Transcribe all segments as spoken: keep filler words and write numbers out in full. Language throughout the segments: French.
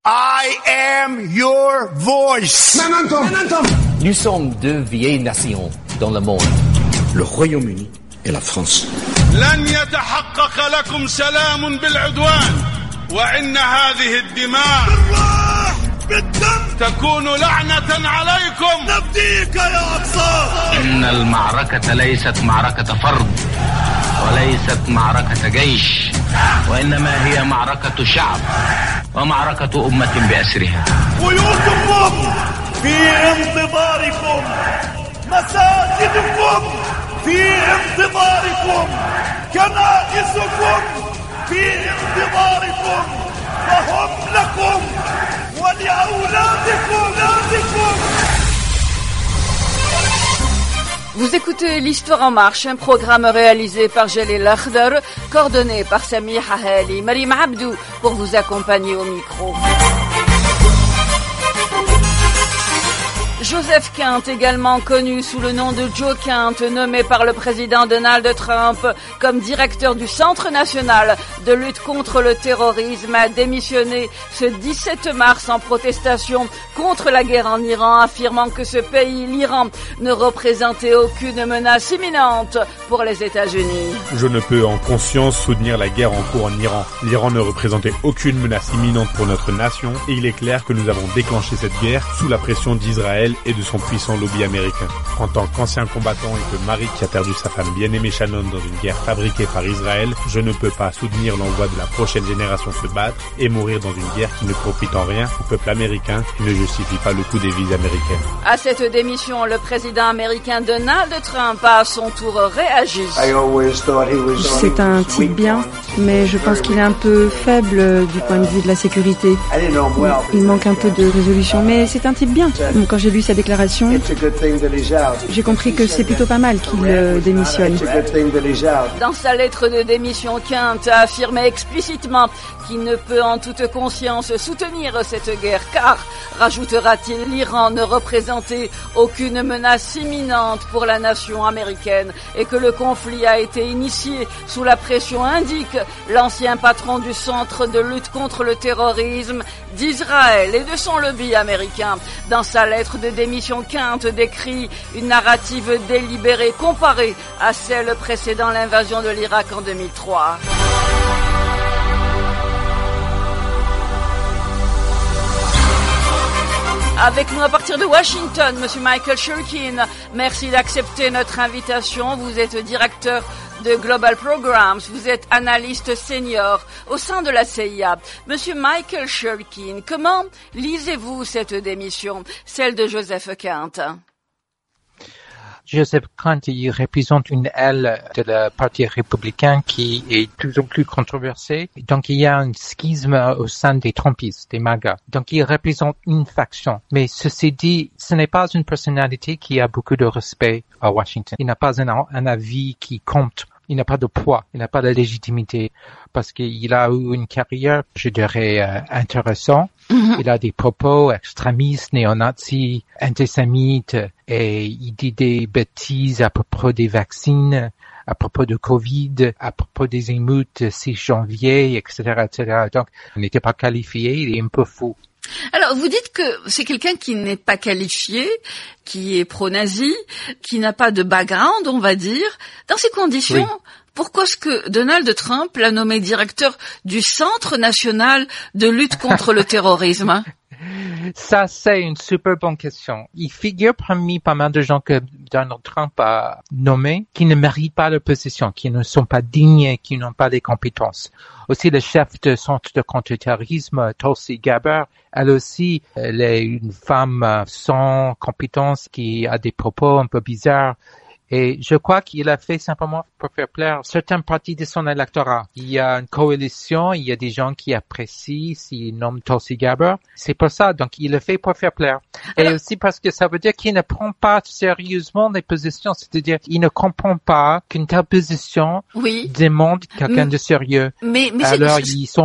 I am your voice. Nous sommes deux vieilles nations dans le monde. Le Royaume-Uni et la France. لن يتحقق لكم سلام بالعدوان وإن هذه الدماء بالدم تكون لعنة عليكم. نفديك يا أقصى. إن المعركة ليست معركة فرد وليست معركة جيش وإنما هي معركة شعب ومعركة أمة بأسرها. بيوتكم في انتظاركم، مساجدكم في انتظاركم، كنائسكم في انتظاركم، فهم لكم ولأولادكم أولادكم. Vous écoutez l'Histoire en marche, un programme réalisé par Jalil Akhdar, coordonné par Sami Hahali, Marim Abdou, pour vous accompagner au micro. Joseph Kent, également connu sous le nom de Joe Kent, nommé par le président Donald Trump comme directeur du Centre national de lutte contre le terrorisme, a démissionné ce dix-sept mars en protestation contre la guerre en Iran, affirmant que ce pays, l'Iran, ne représentait aucune menace imminente pour les États-Unis. Je ne peux en conscience soutenir la guerre en cours en Iran. L'Iran ne représentait aucune menace imminente pour notre nation et il est clair que nous avons déclenché cette guerre sous la pression d'Israël et de son puissant lobby américain. En tant qu'ancien combattant et que mari qui a perdu sa femme bien-aimée Shannon dans une guerre fabriquée par Israël, je ne peux pas soutenir l'envoi de la prochaine génération se battre et mourir dans une guerre qui ne profite en rien au peuple américain et ne justifie pas le coût des vies américaines. À cette démission, le président américain Donald Trump a à son tour réagi. C'est un type bien, mais je pense qu'il est un peu faible du point de vue de la sécurité. Il manque un peu de résolution, mais c'est un type bien. Quand j'ai lu sa déclaration, j'ai compris que c'est plutôt pas mal qu'il euh, démissionne. Dans sa lettre de démission, Kent a affirmé explicitement qu'il ne peut en toute conscience soutenir cette guerre car, rajoutera-t-il, l'Iran ne représentait aucune menace imminente pour la nation américaine et que le conflit a été initié sous la pression, indique l'ancien patron du Centre de lutte contre le terrorisme d'Israël et de son lobby américain. Dans sa lettre de démission, Kent décrit une narrative délibérée comparée à celle précédant l'invasion de l'Irak en deux mille trois. Avec nous à partir de Washington, Monsieur Michael Shurkin, merci d'accepter notre invitation. Vous êtes directeur de Global Programs, vous êtes analyste senior au sein de la C I A. Monsieur Michael Shurkin, comment lisez-vous cette démission, celle de Joseph Kent? Joseph Kent, il représente une aile de la parti républicain qui est de plus en plus controversée. Donc, il y a un schisme au sein des Trumpistes, des MAGA. Donc, il représente une faction. Mais ceci dit, ce n'est pas une personnalité qui a beaucoup de respect à Washington. Il n'a pas un, un avis qui compte. Il n'a pas de poids, il n'a pas de légitimité parce qu'il a eu une carrière, je dirais, euh, intéressante. Mm-hmm. Il a des propos extrémistes, néo-nazis, antisémites et il dit des bêtises à propos des vaccins, à propos de Covid, à propos des émeutes six janvier, et cetera, et cetera. Donc, il n'était pas qualifié, il est un peu fou. Alors, vous dites que c'est quelqu'un qui n'est pas qualifié, qui est pro-nazi, qui n'a pas de background, on va dire. Dans ces conditions, oui. Pourquoi est-ce que Donald Trump l'a nommé directeur du Centre national de lutte contre le terrorisme? Ça, c'est une super bonne question. Il figure parmi pas mal de gens que Donald Trump a nommés qui ne méritent pas leur position, qui ne sont pas dignes, qui n'ont pas les compétences. Aussi, le chef de centre de contre-terrorisme, Tulsi Gabbard, elle aussi, elle est une femme sans compétences qui a des propos un peu bizarres. Et je crois qu'il a fait simplement pour faire plaire certaines parties de son électorat. Il y a une coalition, il y a des gens qui apprécient s'il nomme Tulsi Gabbard. C'est pour ça, donc il le fait pour faire plaire. Et Alors, aussi parce que ça veut dire qu'il ne prend pas sérieusement les positions, c'est-à-dire il ne comprend pas qu'une telle position oui. demande quelqu'un de sérieux. Mais, mais Alors c'est... il s'en fout.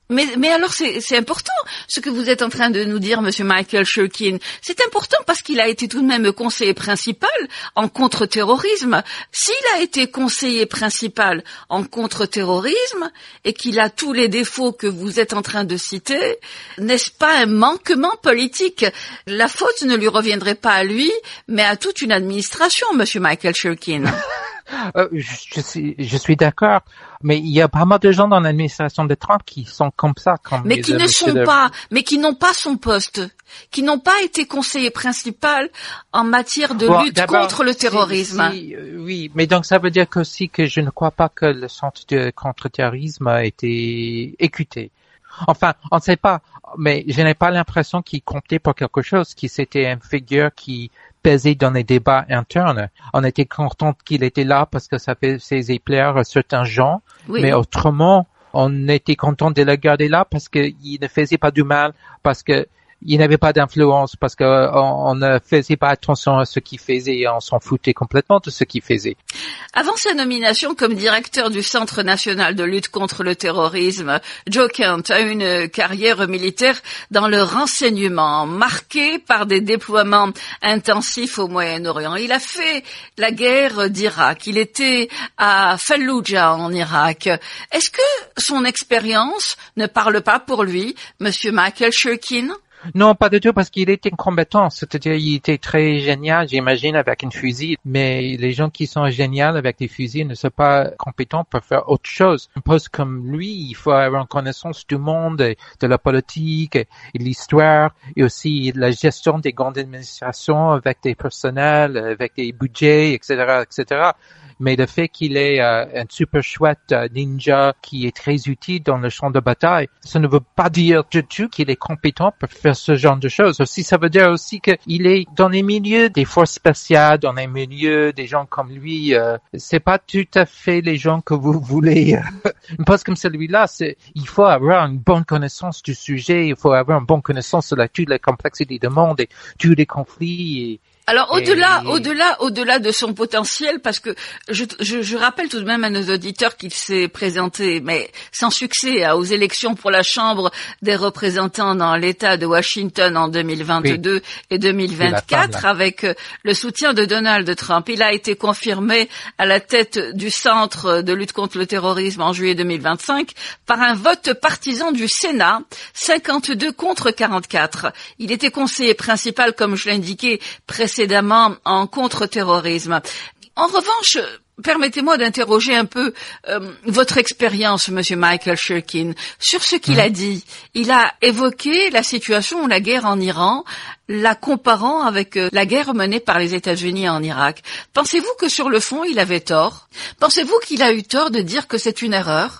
Mais, mais alors c'est, c'est important ce que vous êtes en train de nous dire, Monsieur Michael Shurkin. C'est important parce qu'il a été tout de même conseiller principal en contre-terrorisme. S'il a été conseiller principal en contre-terrorisme et qu'il a tous les défauts que vous êtes en train de citer, n'est-ce pas un manquement politique? La faute ne lui reviendrait pas à lui, mais à toute une administration, Monsieur Michael Shurkin. Euh, je, je suis, je suis d'accord, mais il y a pas mal de gens dans l'administration de Trump qui sont comme ça. Comme mais qui ne sont de... pas, mais qui n'ont pas son poste, qui n'ont pas été conseiller principal en matière de bon, lutte contre le terrorisme. Si, si, euh, oui, mais donc ça veut dire aussi que je ne crois pas que le centre de contre-terrorisme a été écouté. Enfin, on ne sait pas, mais je n'ai pas l'impression qu'il comptait pour quelque chose, qu'il c'était une figure qui pesait dans les débats internes. On était content qu'il était là parce que ça faisait plaisir à certains gens, oui. Mais autrement, on était content de le garder là parce qu'il ne faisait pas du mal, parce que il n'avait pas d'influence, parce que on, on ne faisait pas attention à ce qu'il faisait et on s'en foutait complètement de ce qu'il faisait. Avant sa nomination comme directeur du Centre national de lutte contre le terrorisme, Joe Kent a une carrière militaire dans le renseignement, marquée par des déploiements intensifs au Moyen-Orient. Il a fait la guerre d'Irak, il était à Fallujah en Irak. Est-ce que son expérience ne parle pas pour lui, Monsieur Michael Shurkin? Non, pas du tout, parce qu'il était combattant, c'est-à-dire il était très génial, j'imagine, avec une fusil, mais les gens qui sont géniaux avec des fusils ne sont pas compétents pour faire autre chose. Un poste comme lui, il faut avoir une connaissance du monde, de la politique, et de l'histoire, et aussi de la gestion des grandes administrations avec des personnels, avec des budgets, et cetera, et cetera. Mais le fait qu'il est euh, un super chouette euh, ninja qui est très utile dans le champ de bataille, ça ne veut pas dire du tout qu'il est compétent pour faire ce genre de choses. Aussi, ça veut dire aussi qu'il est dans les milieux des forces spéciales, dans les milieux des gens comme lui. Euh, c'est pas tout à fait les gens que vous voulez. Un poste comme celui-là, c'est, il faut avoir une bonne connaissance du sujet, il faut avoir une bonne connaissance de la, toute la complexité du monde et tous les conflits. Et, Alors au-delà, et... au-delà, au-delà de son potentiel, parce que je, je, je rappelle tout de même à nos auditeurs qu'il s'est présenté, mais sans succès, aux élections pour la Chambre des représentants dans l'État de Washington en deux mille vingt-deux oui. et deux mille vingt-quatre, femme, avec le soutien de Donald Trump. Il a été confirmé à la tête du Centre de lutte contre le terrorisme en juillet deux mille vingt-cinq par un vote partisan du Sénat, cinquante-deux contre quarante-quatre. Il était conseiller principal, comme je l'ai indiqué précédemment, précédemment en contre-terrorisme. En revanche, permettez-moi d'interroger un peu euh, votre expérience, Monsieur Michael Shurkin, sur ce qu'il mmh. a dit. Il a évoqué la situation, la guerre en Iran, la comparant avec euh, la guerre menée par les États-Unis en Irak. Pensez-vous que sur le fond, il avait tort? Pensez-vous qu'il a eu tort de dire que c'est une erreur?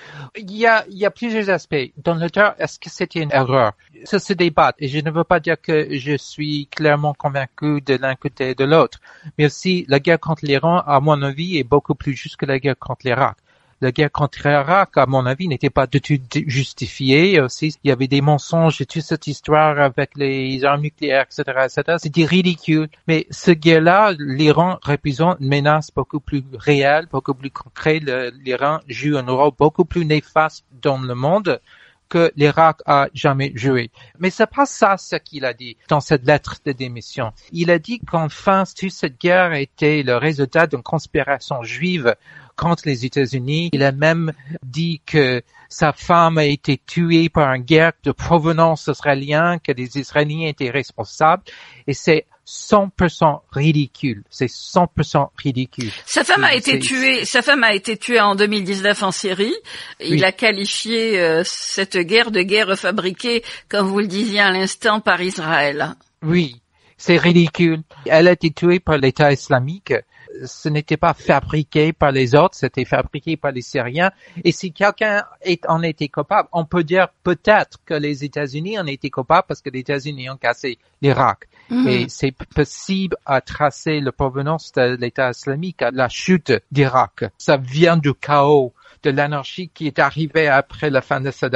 Il y a, il y a plusieurs aspects. Dans le temps, est-ce que c'était une erreur? Ça se débat. Et je ne veux pas dire que je suis clairement convaincu de l'un côté et de l'autre. Mais aussi, la guerre contre l'Iran, à mon avis, est beaucoup plus juste que la guerre contre l'Irak. La guerre contre l'Irak, à mon avis, n'était pas du tout justifiée. Aussi, il y avait des mensonges et toute cette histoire avec les armes nucléaires, et cetera, et cetera. C'était ridicule. Mais ce guerre-là, l'Iran représente une menace beaucoup plus réelle, beaucoup plus concrète. L'Iran joue un rôle beaucoup plus néfaste dans le monde que l'Irak a jamais joué. Mais c'est pas ça ce qu'il a dit dans cette lettre de démission. Il a dit qu'enfin, toute cette guerre était le résultat d'une conspiration juive contre les États-Unis. Il a même dit que sa femme a été tuée par une guerre de provenance israélienne, que les Israéliens étaient responsables. Et c'est cent pour cent ridicule. C'est cent pour cent ridicule. Sa femme a été tuée, sa femme a été tuée en deux mille dix-neuf en Syrie. Il oui. a qualifié euh, cette guerre de guerre fabriquée, comme vous le disiez à l'instant, par Israël. Oui, c'est ridicule. Elle a été tuée par l'État islamique. Ce n'était pas fabriqué par les autres, c'était fabriqué par les Syriens. Et si quelqu'un en était coupable, on peut dire peut-être que les États-Unis en étaient coupables parce que les États-Unis ont cassé l'Irak. Mmh. Et c'est possible à tracer la provenance de l'État islamique à la chute d'Irak. Ça vient du chaos, de l'anarchie qui est arrivée après la fin de Saddam.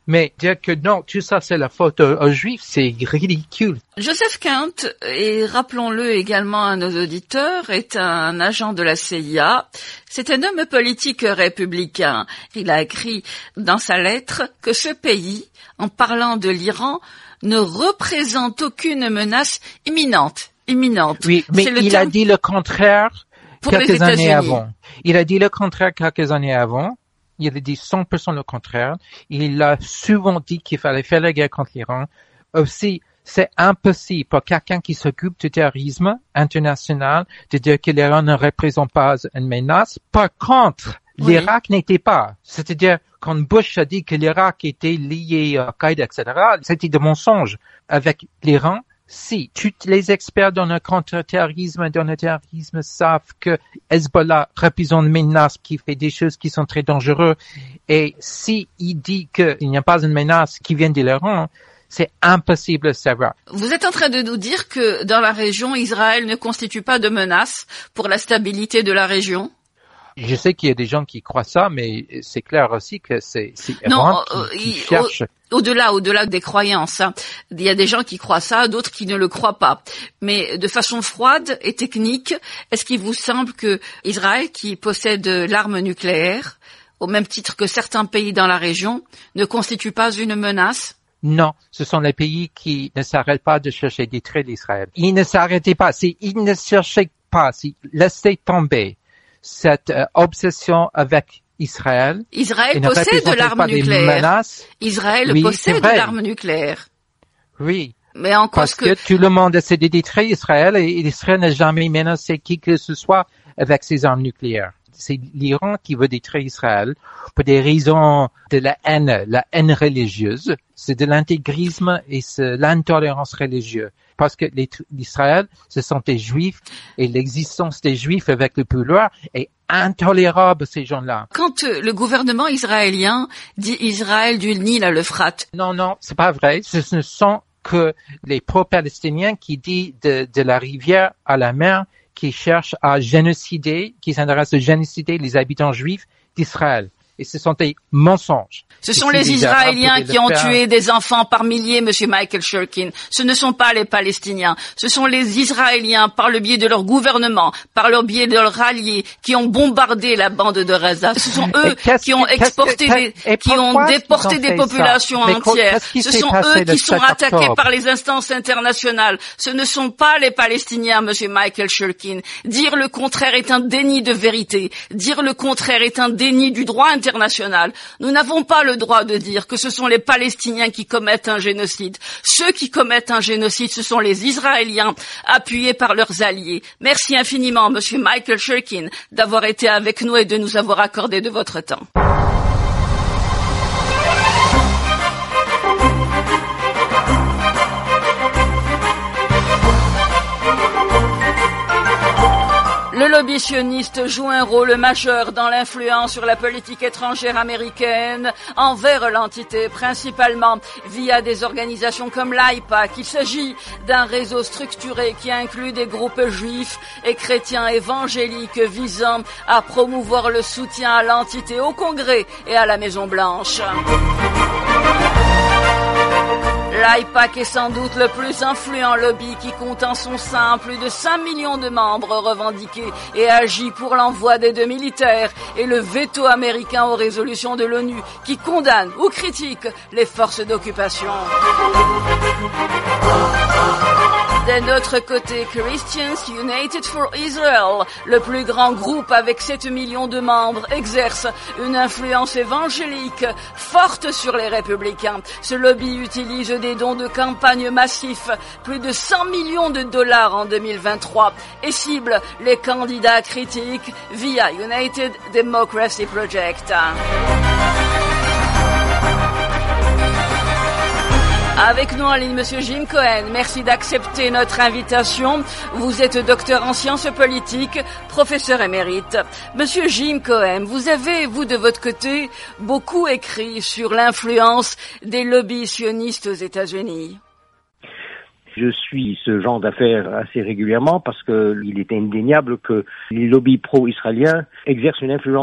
Mais dire que non, tout ça c'est la faute aux, aux Juifs, c'est ridicule. Joseph Kent, et rappelons-le également à nos auditeurs, est un agent de la C I A. C'est un homme politique républicain. Il a écrit dans sa lettre que ce pays, en parlant de l'Iran, ne représente aucune menace imminente. Imminente. Oui, mais il a dit le contraire quelques années avant. Il a dit le contraire quelques années avant. Il a dit cent pour cent le contraire. Il a souvent dit qu'il fallait faire la guerre contre l'Iran. Aussi, c'est impossible pour quelqu'un qui s'occupe du terrorisme international de dire que l'Iran ne représente pas une menace. Par contre, oui. l'Irak n'était pas. C'est-à-dire, quand Bush a dit que l'Irak était lié à Al-Qaïda, et cetera, c'était de mensonge. Avec l'Iran, si tous les experts dans le contre-terrorisme et dans le terrorisme savent que Hezbollah représente une menace qui fait des choses qui sont très dangereuses, et si il dit qu'il n'y a pas une menace qui vient de l'Iran, c'est impossible de savoir. Vous êtes en train de nous dire que dans la région, Israël ne constitue pas de menace pour la stabilité de la région? Je sais qu'il y a des gens qui croient ça, mais c'est clair aussi que c'est, c'est Iran qui, euh, qui il, cherche. Au, au-delà, au-delà des croyances, hein. Il y a des gens qui croient ça, d'autres qui ne le croient pas. Mais de façon froide et technique, est-ce qu'il vous semble que Israël, qui possède l'arme nucléaire, au même titre que certains pays dans la région, ne constitue pas une menace? Non, ce sont les pays qui ne s'arrêtent pas de chercher des traits d'Israël. Ils ne s'arrêtaient pas, si ils ne cherchaient pas, s'ils laissaient tomber cette euh, obsession avec Israël. Israël possède de l'arme nucléaire. Israël oui, possède de l'arme nucléaire. Oui. Mais en quoi Parce que... que tout le monde essaie de détruire Israël et Israël n'a jamais menacé qui que ce soit avec ses armes nucléaires. C'est l'Iran qui veut détruire Israël pour des raisons de la haine, la haine religieuse. C'est de l'intégrisme et c'est l'intolérance religieuse. Parce que les, l'Israël, ce sont des Juifs et l'existence des Juifs avec le pouvoir est intolérable, ces gens-là. Quand euh, le gouvernement israélien dit Israël du Nil à l'Euphrate. Non, non, c'est pas vrai. Ce ne sont que les pro-palestiniens qui disent de, de la rivière à la mer, qui cherchent à génocider, qui s'intéressent à génocider les habitants juifs d'Israël. Et ce sont des mensonges. Ce sont les Israéliens qui ont tué des enfants par milliers, Monsieur Michael Shurkin. Ce ne sont pas les Palestiniens. Ce sont les Israéliens, par le biais de leur gouvernement, par le biais de leurs alliés, qui ont bombardé la bande de Gaza. Ce sont eux qui ont exporté des, qui ont déporté des populations entières. Ce sont eux qui sont attaqués par les instances internationales. Ce ne sont pas les Palestiniens, Monsieur Michael Shurkin. Dire le contraire est un déni de vérité. Dire le contraire est un déni du droit international. Nous n'avons pas le droit de dire que ce sont les Palestiniens qui commettent un génocide. Ceux qui commettent un génocide, ce sont les Israéliens, appuyés par leurs alliés. Merci infiniment, Monsieur Michael Shurkin, d'avoir été avec nous et de nous avoir accordé de votre temps. Le lobby sioniste joue un rôle majeur dans l'influence sur la politique étrangère américaine envers l'entité, principalement via des organisations comme l'AIPAC. Il s'agit d'un réseau structuré qui inclut des groupes juifs et chrétiens évangéliques visant à promouvoir le soutien à l'entité au Congrès et à la Maison-Blanche. L'AIPAC est sans doute le plus influent lobby qui compte en son sein plus de cinq millions de membres revendiqués et agit pour l'envoi d'aide militaire et le veto américain aux résolutions de l'ONU qui condamnent ou critiquent les forces d'occupation. D'un autre côté, Christians United for Israel, le plus grand groupe avec sept millions de membres, exerce une influence évangélique forte sur les républicains. Ce lobby utilise des dons de campagne massifs, plus de cent millions de dollars en deux mille vingt-trois, et cible les candidats critiques via United Democracy Project. Avec nous en ligne, Monsieur Jim Cohen. Merci d'accepter notre invitation. Vous êtes docteur en sciences politiques, professeur émérite. Monsieur Jim Cohen, vous avez, vous de votre côté, beaucoup écrit sur l'influence des lobbies sionistes aux États-Unis. Je suis ce genre d'affaires assez régulièrement parce que il est indéniable que les lobbies pro-israéliens exercent une influence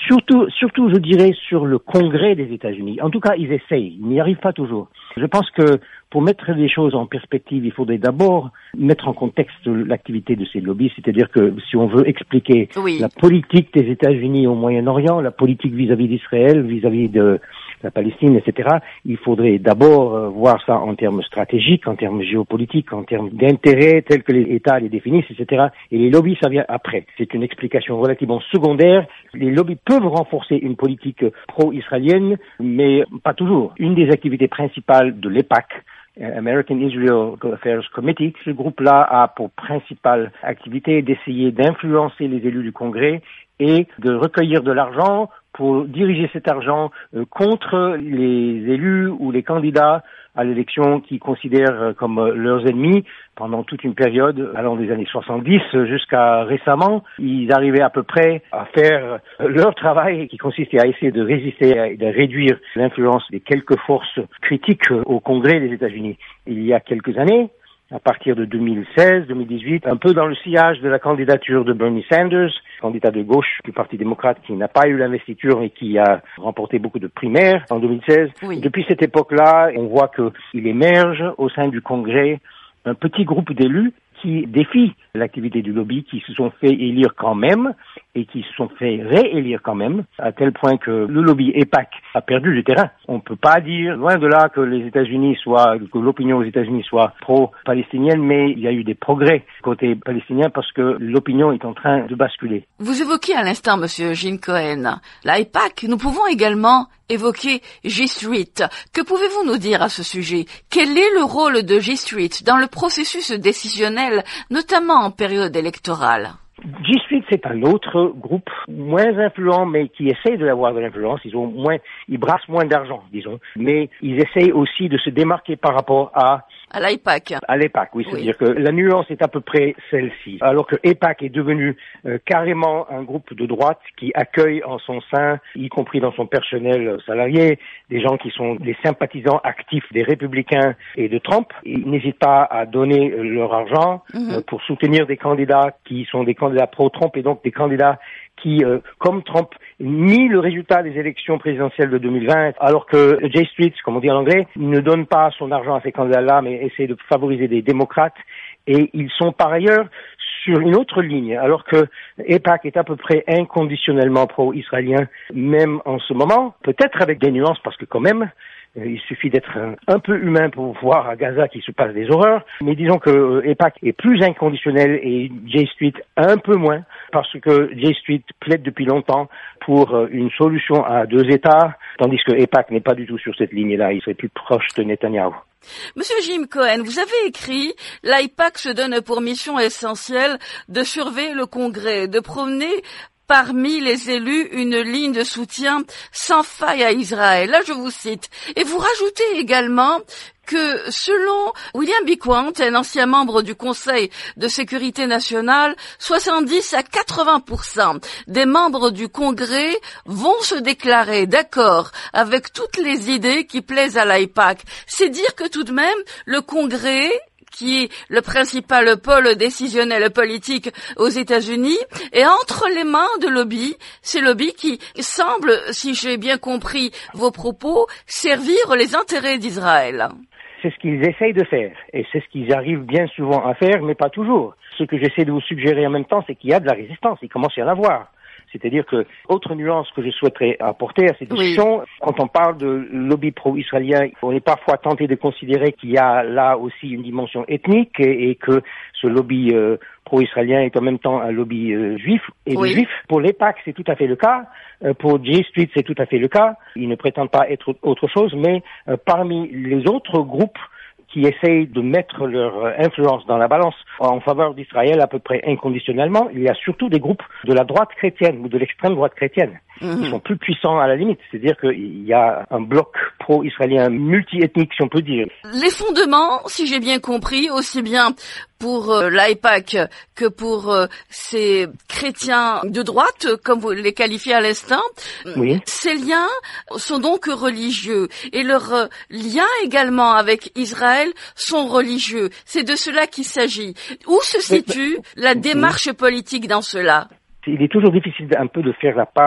Surtout, surtout, je dirais, sur le Congrès des États-Unis. En tout cas, ils essayent. Ils n'y arrivent pas toujours. Je pense que pour mettre les choses en perspective, il faudrait d'abord mettre en contexte l'activité de ces lobbies. C'est-à-dire que si on veut expliquer oui. la politique des États-Unis au Moyen-Orient, la politique vis-à-vis d'Israël, vis-à-vis de la Palestine, et cetera, il faudrait d'abord voir ça en termes stratégiques, en termes géopolitiques, en termes d'intérêts tels que les États les définissent, et cetera. Et les lobbies, ça vient après. C'est une explication relativement secondaire. Les lobbies peuvent renforcer une politique pro-israélienne, mais pas toujours. Une des activités principales de l'EPAC, American Israel Affairs Committee, ce groupe-là a pour principale activité d'essayer d'influencer les élus du Congrès et de recueillir de l'argent pour diriger cet argent euh, contre les élus ou les candidats à l'élection qu'ils considèrent euh, comme euh, leurs ennemis. Pendant toute une période, allant des années soixante-dix jusqu'à récemment, ils arrivaient à peu près à faire euh, leur travail qui consistait à essayer de résister et de réduire l'influence des quelques forces critiques euh, au Congrès des États-Unis. Il y a quelques années, à partir de deux mille seize, deux mille dix-huit, un peu dans le sillage de la candidature de Bernie Sanders, candidat de gauche du Parti démocrate qui n'a pas eu l'investiture et qui a remporté beaucoup de primaires en deux mille seize. Oui. Depuis cette époque-là, on voit qu'il émerge au sein du Congrès un petit groupe d'élus qui défient l'activité du lobby, qui se sont fait élire quand même et qui se sont fait réélire quand même, à tel point que le lobby EPAC a perdu du terrain. On ne peut pas dire, loin de là, que les États-Unis soient, que l'opinion aux États-Unis soit pro-palestinienne, mais il y a eu des progrès côté palestinien parce que l'opinion est en train de basculer. Vous évoquiez à l'instant, Monsieur Jim Cohen, la EPAC. Nous pouvons également évoquer G Street. Que pouvez-vous nous dire à ce sujet? Quel est le rôle de G Street dans le processus décisionnel, notamment en période électorale? G Street, c'est un autre groupe moins influent, mais qui essaye d'avoir de l'influence. Ils ont moins, ils brassent moins d'argent, disons. Mais ils essayent aussi de se démarquer par rapport à À l'EPAC. À l'EPAC, oui. C'est-à-dire oui. que la nuance est à peu près celle-ci. Alors que EPAC est devenu euh, carrément un groupe de droite qui accueille en son sein, y compris dans son personnel salarié, des gens qui sont des sympathisants actifs des républicains et de Trump. Ils n'hésitent pas à donner leur argent mm-hmm. euh, pour soutenir des candidats qui sont des candidats pro-Trump et donc des candidats qui, euh, comme Trump, nie le résultat des élections présidentielles de deux mille vingt, alors que J Street, comme on dit en anglais, ne donne pas son argent à ces candidats-là, mais essaie de favoriser des démocrates. Et ils sont par ailleurs sur une autre ligne, alors que EPAC est à peu près inconditionnellement pro-israélien, même en ce moment, peut-être avec des nuances, parce que quand même, il suffit d'être un, un peu humain pour voir à Gaza qu'il se passe des horreurs. Mais disons que EPAC est plus inconditionnel et J Street un peu moins, parce que J Street plaide depuis longtemps pour une solution à deux États, tandis que EPAC n'est pas du tout sur cette ligne-là. Il serait plus proche de Netanyahou. Monsieur Jim Cohen, vous avez écrit « L'AIPAC se donne pour mission essentielle de surveiller le Congrès, de promener parmi les élus une ligne de soutien sans faille à Israël ». Là, je vous cite. Et vous rajoutez également que selon William Biquant, un ancien membre du Conseil de sécurité nationale, soixante-dix à quatre-vingts pour cent des membres du Congrès vont se déclarer d'accord avec toutes les idées qui plaisent à l'AIPAC. C'est dire que tout de même, le Congrès, qui est le principal pôle décisionnel politique aux États-Unis, et entre les mains de lobbies, ces lobbies qui semblent, si j'ai bien compris vos propos, servir les intérêts d'Israël. C'est ce qu'ils essayent de faire, et c'est ce qu'ils arrivent bien souvent à faire, mais pas toujours. Ce que j'essaie de vous suggérer en même temps, c'est qu'il y a de la résistance, il commence à y en avoir. C'est-à-dire que, autre nuance que je souhaiterais apporter à cette discussion, oui. Quand on parle de lobby pro-israélien, on est parfois tenté de considérer qu'il y a là aussi une dimension ethnique et, et que ce lobby euh, pro-israélien est en même temps un lobby euh, juif et oui. juif. Pour l'EPAC, c'est tout à fait le cas. Euh, pour J Street, c'est tout à fait le cas. Ils ne prétendent pas être autre chose, mais euh, parmi les autres groupes qui essayent de mettre leur influence dans la balance en faveur d'Israël à peu près inconditionnellement, il y a surtout des groupes de la droite chrétienne ou de l'extrême droite chrétienne. Mmh. Ils sont plus puissants à la limite. C'est-à-dire qu'il y a un bloc pro-israélien multi-ethnique, si on peut dire. Les fondements, si j'ai bien compris, aussi bien pour euh, l'AIPAC que pour euh, ces chrétiens de droite, comme vous les qualifiez à l'instant, oui. Ces liens sont donc religieux. Et leurs euh, liens également avec Israël sont religieux. C'est de cela qu'il s'agit. Où se situe la démarche politique dans cela? Il est toujours difficile un peu de faire la part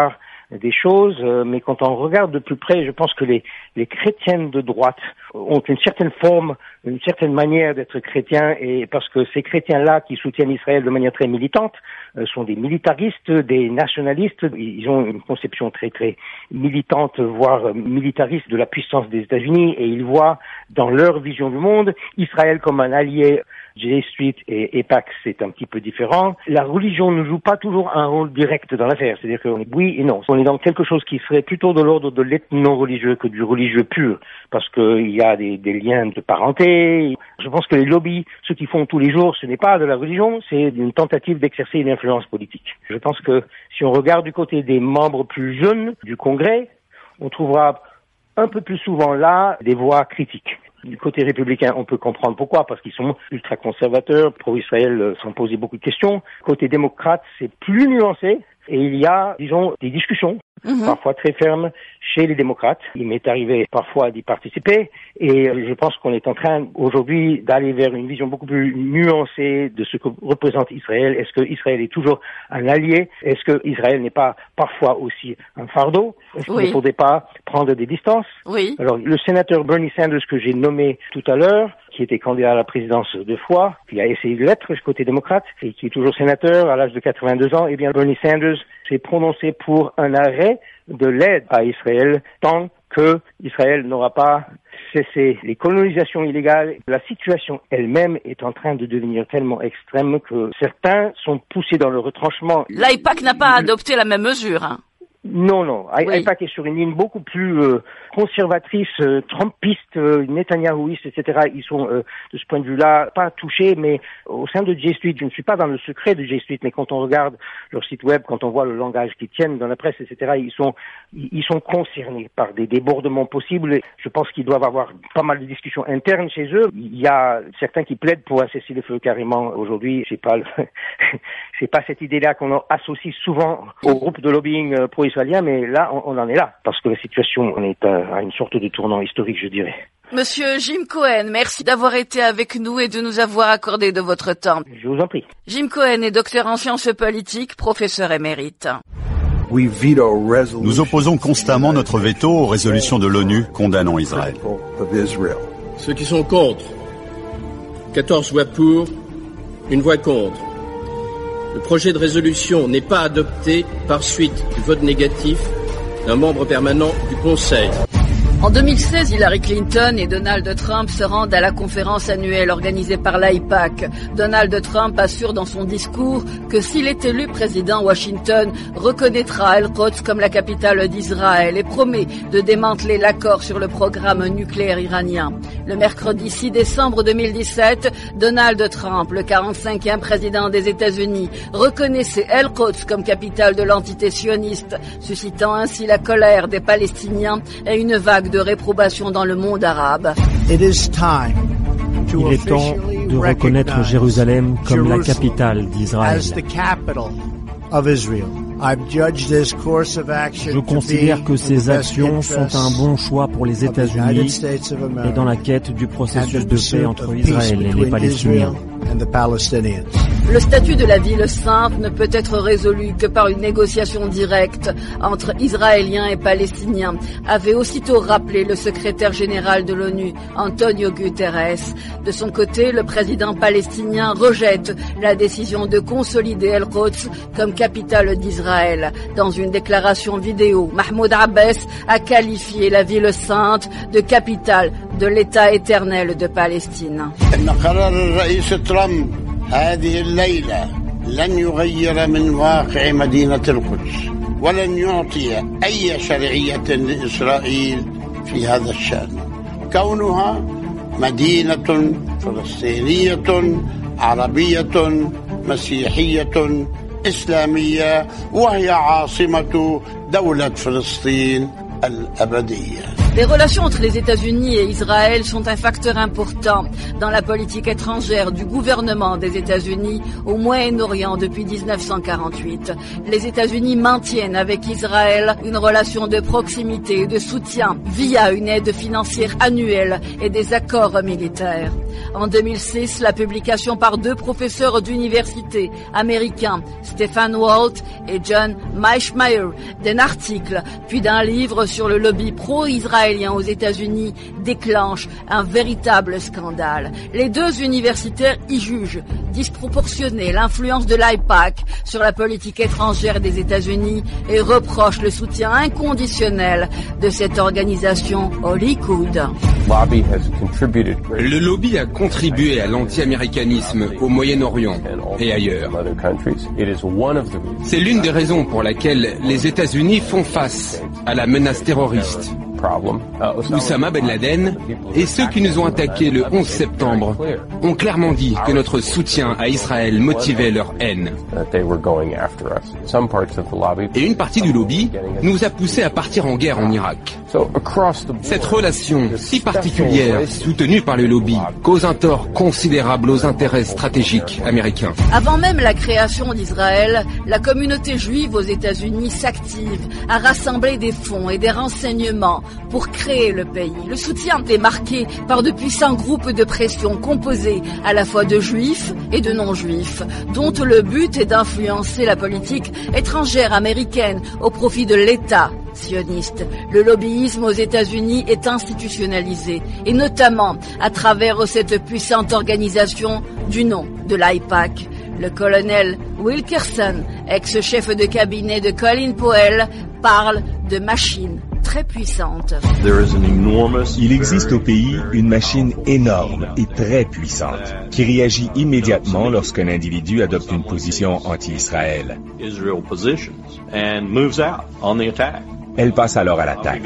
des choses, mais quand on regarde de plus près, je pense que les, les chrétiens de droite ont une certaine forme, une certaine manière d'être chrétiens, et parce que ces chrétiens-là qui soutiennent Israël de manière très militante sont des militaristes, des nationalistes. Ils ont une conception très très militante, voire militariste de la puissance des États-Unis, et ils voient dans leur vision du monde Israël comme un allié. J Street et EIPAC, c'est un petit peu différent. La religion ne joue pas toujours un rôle direct dans l'affaire, c'est-à-dire qu'on est oui et non. On est dans quelque chose qui serait plutôt de l'ordre de l'ethno-religieux que du religieux pur, parce qu'il y a des, des liens de parenté. Je pense que les lobbies, ce qu'ils font tous les jours, ce n'est pas de la religion, c'est une tentative d'exercer une influence politique. Je pense que si on regarde du côté des membres plus jeunes du Congrès, on trouvera un peu plus souvent là des voix critiques. Du côté républicain, on peut comprendre pourquoi, parce qu'ils sont ultra-conservateurs, pro-Israël, sans poser beaucoup de questions. Côté démocrate, c'est plus nuancé, et il y a, disons, des discussions, mmh. parfois très fermes, chez les démocrates. Il m'est arrivé parfois d'y participer, et je pense qu'on est en train, aujourd'hui, d'aller vers une vision beaucoup plus nuancée de ce que représente Israël. Est-ce que Israël est toujours un allié? Est-ce que Israël n'est pas parfois aussi un fardeau? Est-ce oui. qu'il ne faudrait pas prendre des distances? Oui. Alors, le sénateur Bernie Sanders que j'ai nommé tout à l'heure, qui était candidat à la présidence deux fois, qui a essayé de l'être côté démocrate, et qui est toujours sénateur à l'âge de quatre-vingt-deux ans, eh bien, Bernie Sanders s'est prononcé pour un arrêt de l'aide à Israël tant que Israël n'aura pas cessé les colonisations illégales. La situation elle-même est en train de devenir tellement extrême que certains sont poussés dans le retranchement. L'AIPAC n'a pas adopté la même mesure, hein. Non, non. Oui. AIPAC est sur une ligne beaucoup plus euh, conservatrice, euh, trumpiste, euh, netanyahouiste, et cetera. Ils sont, euh, de ce point de vue-là, pas touchés, mais au sein de J Street, je ne suis pas dans le secret de J Street, mais quand on regarde leur site web, quand on voit le langage qu'ils tiennent dans la presse, et cetera, ils sont, ils sont concernés par des débordements possibles. Je pense qu'ils doivent avoir pas mal de discussions internes chez eux. Il y a certains qui plaident pour un cessez-le-feu carrément aujourd'hui. C'est pas, le c'est pas cette idée-là qu'on associe souvent au groupe de lobbying pro mais là, on, on en est là, parce que la situation on est à, à une sorte de tournant historique, je dirais. Monsieur Jim Cohen, merci d'avoir été avec nous et de nous avoir accordé de votre temps. Je vous en prie. Jim Cohen est docteur en sciences politiques, professeur émérite. Nous opposons constamment notre veto aux résolutions de l'ONU condamnant Israël. Ceux qui sont contre, quatorze voix pour, une voix contre. Le projet de résolution n'est pas adopté par suite du vote négatif d'un membre permanent du Conseil. En deux mille seize, Hillary Clinton et Donald Trump se rendent à la conférence annuelle organisée par l'AIPAC. Donald Trump assure dans son discours que s'il est élu président, Washington reconnaîtra El-Quds comme la capitale d'Israël et promet de démanteler l'accord sur le programme nucléaire iranien. Le mercredi six décembre deux mille dix-sept, Donald Trump, le quarante-cinquième président des États-Unis, reconnaissait El-Quds comme capitale de l'entité sioniste, suscitant ainsi la colère des Palestiniens et une vague de réprobation dans le monde arabe. Il est temps de reconnaître Jérusalem comme la capitale d'Israël. Je considère que ces actions sont un bon choix pour les États-Unis et dans la quête du processus de paix entre Israël et les Palestiniens. Le statut de la ville sainte ne peut être résolu que par une négociation directe entre Israéliens et Palestiniens, avait aussitôt rappelé le secrétaire général de l'ONU, Antonio Guterres. De son côté, le président palestinien rejette la décision de consolider El-Quds comme capitale d'Israël. Dans une déclaration vidéo, Mahmoud Abbas a qualifié la ville sainte de capitale de l'État éternel de Palestine. هذه الليلة لن يغير من واقع مدينة القدس ولن يعطي أي شرعية لإسرائيل في هذا الشأن. كونها مدينة فلسطينية عربية مسيحية إسلامية وهي عاصمة دولة فلسطين الأبدية. Les relations entre les États-Unis et Israël sont un facteur important dans la politique étrangère du gouvernement des États-Unis au Moyen-Orient depuis dix-neuf cent quarante-huit. Les États-Unis maintiennent avec Israël une relation de proximité et de soutien via une aide financière annuelle et des accords militaires. En deux mille six, la publication par deux professeurs d'université américains, Stephen Walt et John Meischmeyer, d'un article puis d'un livre sur le lobby pro-israélien aux États-Unis déclenche un véritable scandale. Les deux universitaires y jugent disproportionnée l'influence de l'AIPAC sur la politique étrangère des États-Unis et reprochent le soutien inconditionnel de cette organisation au Likoud. Le lobby a contribué à l'anti-américanisme au Moyen-Orient et ailleurs. C'est l'une des raisons pour laquelle les États-Unis font face à la menace terroriste. Oussama Ben Laden et ceux qui nous ont attaqués le onze septembre ont clairement dit que notre soutien à Israël motivait leur haine. Et une partie du lobby nous a poussés à partir en guerre en Irak. Cette relation si particulière, soutenue par le lobby, cause un tort considérable aux intérêts stratégiques américains. Avant même la création d'Israël, la communauté juive aux États-Unis s'active à rassembler des fonds et des renseignements pour créer le pays. Le soutien est marqué par de puissants groupes de pression composés à la fois de juifs et de non-juifs, dont le but est d'influencer la politique étrangère américaine au profit de l'État sioniste. Le lobbyisme aux États-Unis est institutionnalisé, et notamment à travers cette puissante organisation du nom de l'AIPAC. Le colonel Wilkerson, ex-chef de cabinet de Colin Powell, parle de machines très puissante. Il existe au pays une machine énorme et très puissante qui réagit immédiatement lorsqu'un individu adopte une position anti-Israël. Elle passe alors à l'attaque.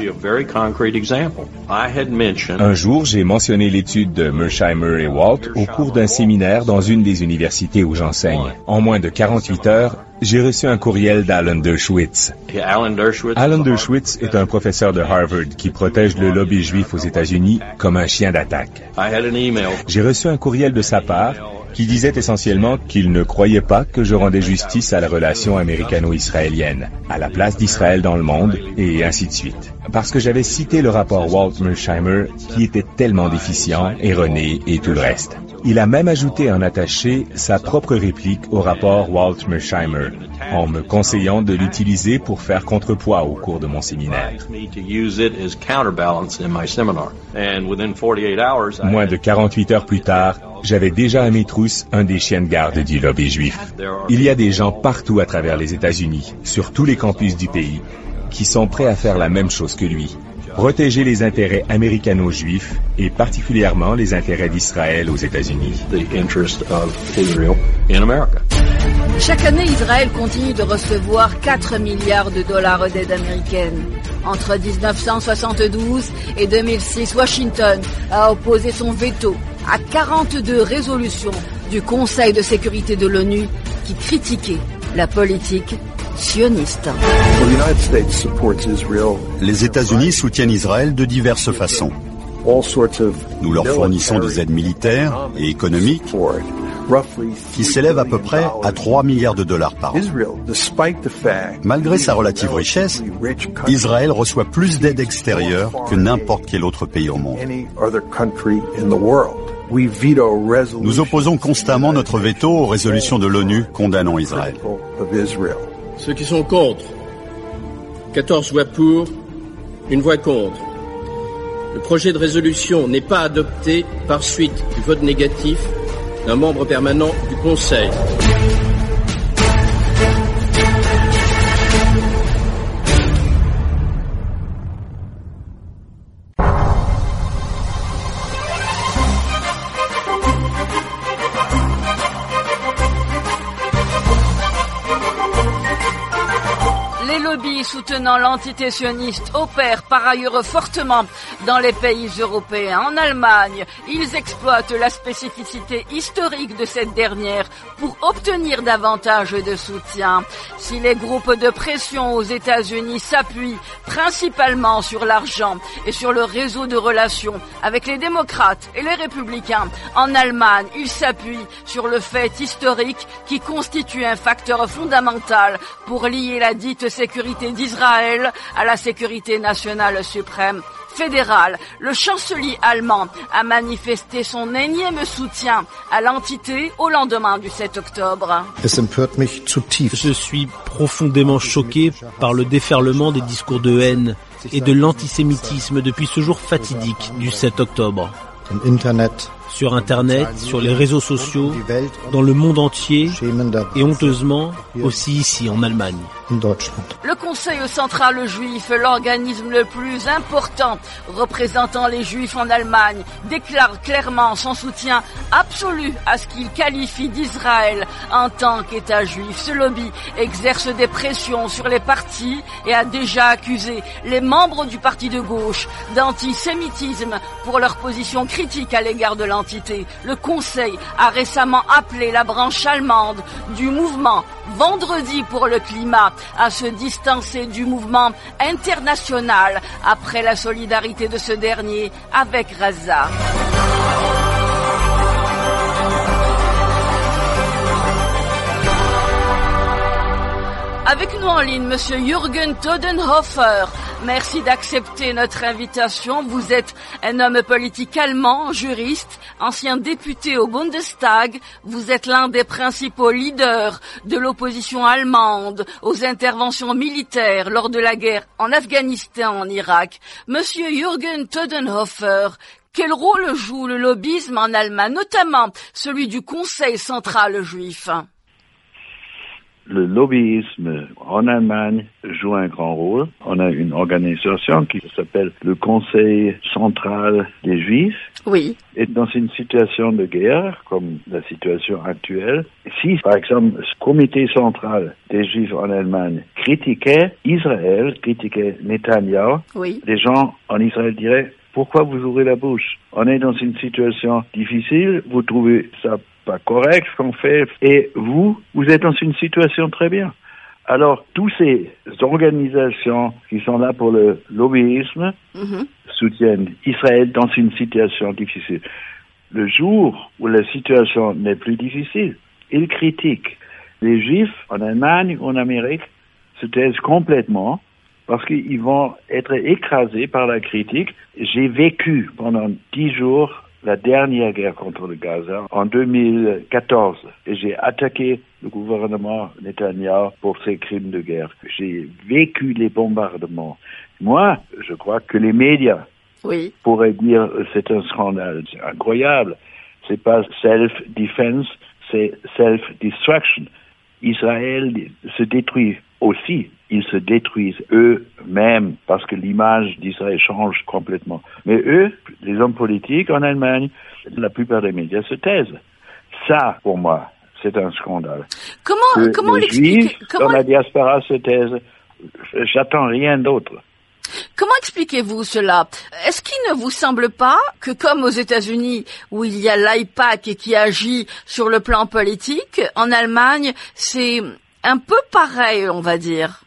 Un jour, j'ai mentionné l'étude de Mearsheimer et Walt au cours d'un séminaire dans une des universités où j'enseigne. En moins de quarante-huit heures, j'ai reçu un courriel d'Alan Dershowitz. Alan Dershowitz est un professeur de Harvard qui protège le lobby juif aux États-Unis comme un chien d'attaque. J'ai reçu un courriel de sa part qui disait essentiellement qu'il ne croyait pas que je rendais justice à la relation américano-israélienne, à la place d'Israël dans le monde, et ainsi de suite. Parce que j'avais cité le rapport Walt Mearsheimer, qui était tellement déficient, erroné et tout le reste. Il a même ajouté en attaché sa propre réplique au rapport Walt Mearsheimer, en me conseillant de l'utiliser pour faire contrepoids au cours de mon séminaire. Moins de quarante-huit heures plus tard, j'avais déjà à mes trousses un des chiens de garde du lobby juif. Il y a des gens partout à travers les États-Unis, sur tous les campus du pays, qui sont prêts à faire la même chose que lui. Protéger les intérêts américano-juifs et particulièrement les intérêts d'Israël aux États-Unis. Chaque année, Israël continue de recevoir quatre milliards de dollars d'aide américaine. Entre dix-neuf cent soixante-douze et deux mille six, Washington a opposé son veto à quarante-deux résolutions du Conseil de sécurité de l'ONU qui critiquaient la politique sioniste. Les États-Unis soutiennent Israël de diverses façons. Nous leur fournissons des aides militaires et économiques qui s'élèvent à peu près à trois milliards de dollars par an. Malgré sa relative richesse, Israël reçoit plus d'aide extérieure que n'importe quel autre pays au monde. Nous opposons constamment notre veto aux résolutions de l'ONU condamnant Israël. Ceux qui sont contre, quatorze voix pour, une voix contre. Le projet de résolution n'est pas adopté par suite du vote négatif d'un membre permanent du Conseil. Soutenant l'entité sioniste opère par ailleurs fortement dans les pays européens. En Allemagne, ils exploitent la spécificité historique de cette dernière pour obtenir davantage de soutien. Si les groupes de pression aux États-Unis s'appuient principalement sur l'argent et sur le réseau de relations avec les démocrates et les républicains, en Allemagne, ils s'appuient sur le fait historique qui constitue un facteur fondamental pour lier la dite sécurité d'Israël à la sécurité nationale suprême fédérale. Le chancelier allemand a manifesté son énième soutien à l'entité au lendemain du sept octobre. Je suis profondément choqué par le déferlement des discours de haine et de l'antisémitisme depuis ce jour fatidique du sept octobre. Sur Internet, sur les réseaux sociaux, dans le monde entier et honteusement aussi ici en Allemagne. Le Conseil central juif, l'organisme le plus important représentant les juifs en Allemagne, déclare clairement son soutien absolu à ce qu'il qualifie d'Israël en tant qu'État juif. Ce lobby exerce des pressions sur les partis et a déjà accusé les membres du parti de gauche d'antisémitisme pour leur position critique à l'égard de l'entité. Le Conseil a récemment appelé la branche allemande du mouvement Vendredi pour le climat à se distancer du mouvement international après la solidarité de ce dernier avec Gaza. Avec nous en ligne, Monsieur Jürgen Todenhofer. Merci d'accepter notre invitation. Vous êtes un homme politique allemand, juriste, ancien député au Bundestag. Vous êtes l'un des principaux leaders de l'opposition allemande aux interventions militaires lors de la guerre en Afghanistan, en Irak. Monsieur Jürgen Todenhofer, quel rôle joue le lobbyisme en Allemagne, notamment celui du Conseil central juif ? Le lobbyisme en Allemagne joue un grand rôle. On a une organisation qui s'appelle le Conseil central des Juifs. Oui. Et dans une situation de guerre, comme la situation actuelle, si par exemple ce comité central des Juifs en Allemagne critiquait Israël, critiquait Netanyahou, oui. Les gens en Israël diraient « Pourquoi vous ouvrez la bouche? On est dans une situation difficile, vous trouvez ça pas correct ce qu'on fait, et vous, vous êtes dans une situation très bien. » Alors, toutes ces organisations qui sont là pour le lobbyisme mm-hmm. soutiennent Israël dans une situation difficile. Le jour où la situation n'est plus difficile, ils critiquent. Les Juifs en Allemagne ou en Amérique se taisent complètement parce qu'ils vont être écrasés par la critique. J'ai vécu pendant dix jours la dernière guerre contre le Gaza en deux mille quatorze et j'ai attaqué le gouvernement Netanyahou pour ses crimes de guerre. J'ai vécu les bombardements. Moi, je crois que les médias oui. pourraient dire c'est un scandale, c'est incroyable. C'est pas self-defense, c'est self-destruction. Israël se détruit aussi. Ils se détruisent eux-mêmes parce que l'image d'Israël change complètement. Mais eux, les hommes politiques en Allemagne, la plupart des médias se taisent. Ça, pour moi, c'est un scandale. Comment, que comment les l'expliquer? Juifs comment... dans la diaspora se taisent. J'attends rien d'autre. Comment expliquez-vous cela? Est-ce qu'il ne vous semble pas que, comme aux États-Unis, où il y a l'AIPAC qui agit sur le plan politique, en Allemagne, c'est un peu pareil, on va dire?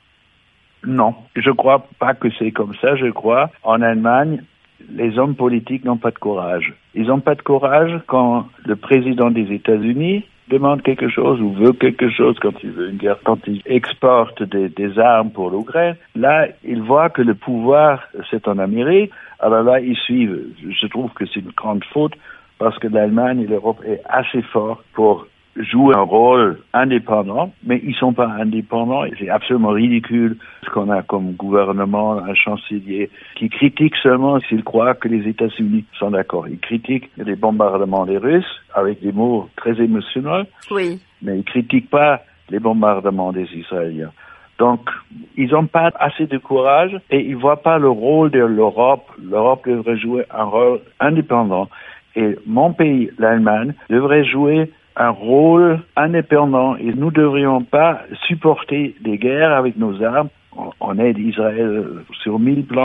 Non, je crois pas que c'est comme ça. Je crois, en Allemagne, les hommes politiques n'ont pas de courage. Ils n'ont pas de courage quand le président des États-Unis demande quelque chose ou veut quelque chose, quand il veut une guerre, quand il exporte des, des armes pour l'Ukraine. Là, il voit que le pouvoir, c'est en Amérique. Alors là, ils suivent. Je trouve que c'est une grande faute parce que l'Allemagne et l'Europe est assez fort pour jouent un rôle indépendant, mais ils sont pas indépendants. Et c'est absolument ridicule ce qu'on a comme gouvernement, un chancelier qui critique seulement s'il croit que les États-Unis sont d'accord. Il critique les bombardements des Russes avec des mots très émotionnels, oui. mais il critique pas les bombardements des Israéliens. Donc, ils n'ont pas assez de courage et ils voient pas le rôle de l'Europe. L'Europe devrait jouer un rôle indépendant et mon pays, l'Allemagne, devrait jouer un rôle indépendant et nous ne devrions pas supporter des guerres avec nos armes. On aide Israël sur mille plans.